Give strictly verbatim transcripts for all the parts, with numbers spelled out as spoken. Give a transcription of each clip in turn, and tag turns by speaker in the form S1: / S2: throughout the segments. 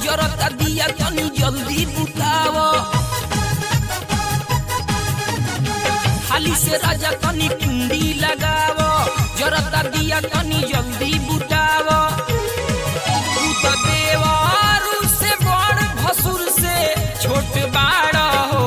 S1: जरता दिया तनी जल्दी बुतावो हाली से राजा तनी कुंडी लगावो जरता दिया तनी जल्दी बुतावो तू तो देवारू से बड़ भसुर से छोट बाड़ा हो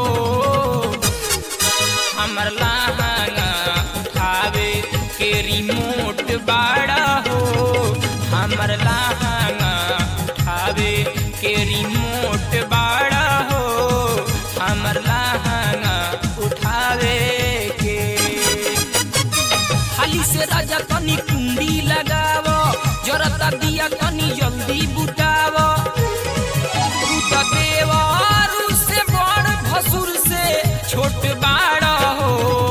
S1: हमर लहंगा उठावे के रिमोट बाड़ा हो हमर लहंगा उठावे के रिमोट बाड़ा हो हमर लहंगा उठावे के हाली से राजा तनी कुंडी लगावो जरता दिया तनी जल्दी बुतावो तू तो देवारू से बड़ भसुर से छोट बाड़ा हो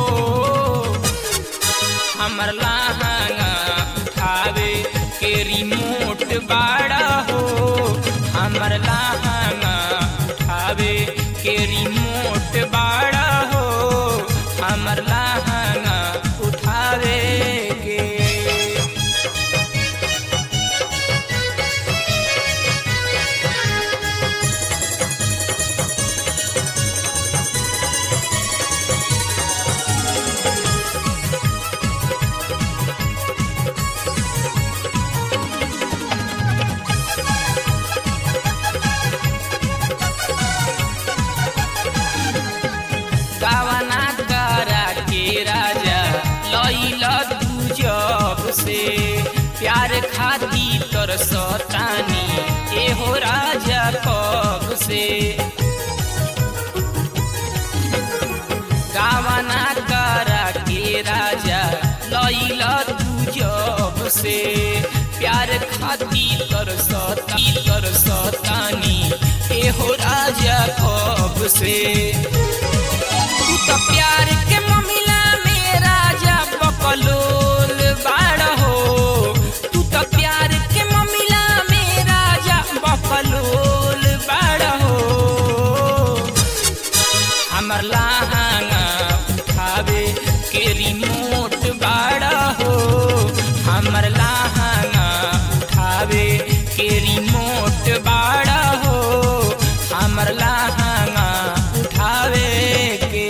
S1: हमर लहंगा उठावे के रिमोट बाड़ा हो हमर लहंगा उठावे के रिमोट बाड़ा हो हमर लहंगा उठावे के गावना करा के राजा लैला तू जब से प्यार खाती तरसतानी एहो राजा कब से गावना करा के राजा लैला तू जब से प्यार खाती तरसती तरसतानी एहो राजा कब से तू तो प्यार के मामला में राजा बकलोल बाड़ा हो तू तो प्यार के मामला में राजा बकलोल बाड़ा हो हमर लहंगा उठावे के रिमोट बाड़ा हो हमर लहंगा उठावे के रिमोट बाड़ा हो हमर लहंगा उठावे के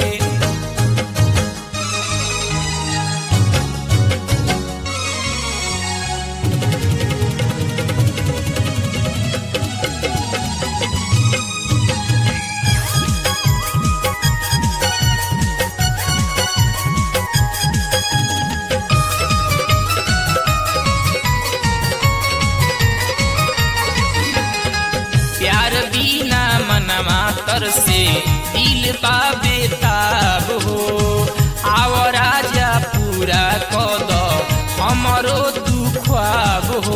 S1: प्यार बिना मनवा तर से दिल बा बेताब हो आव राजा पूरा कद हमरो दुख्वाब हो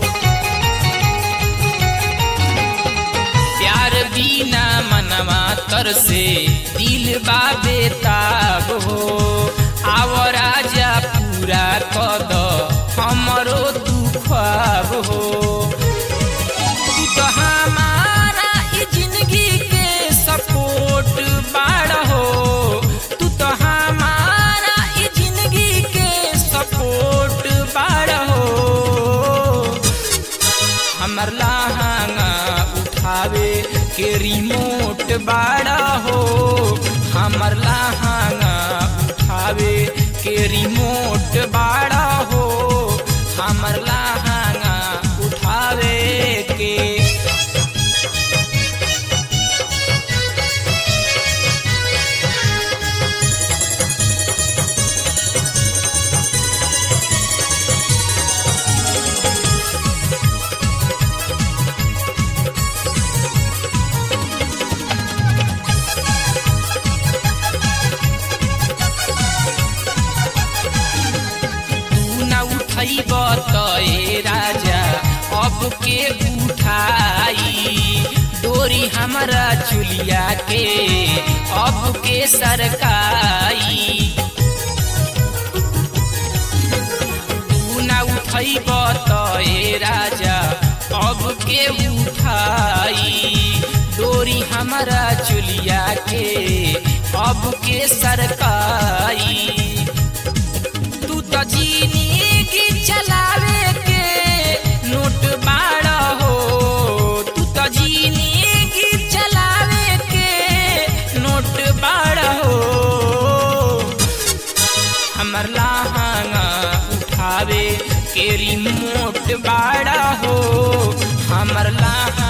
S1: प्यार बिना मनवा तर से दिल बा बेताब हो आव राजा पूरा कद हमरो दुख्वाब हो तू तो हमारा ई जिंदगी के सपोर्ट बाड़ा हो तू तो हमारा ई जिंदगी के सपोर्ट बाड़ा हो हमर लहंगा उठावे के रिमोट बाड़ा हो हमर लहंगा उठावे के रिमोट बाड़ा हो हमर लहंगा उठावे के उठैब तए राजा अब के उठाई डोरी हमरा चुलिया के अब के सरकाई तू ना उठैब तए राजा अब के उठाई डोरी हमरा चुलिया के अब के सरकाई तू तो जिंदगी चलावे के नोट बाड़ा हो तू तो हमर लाहा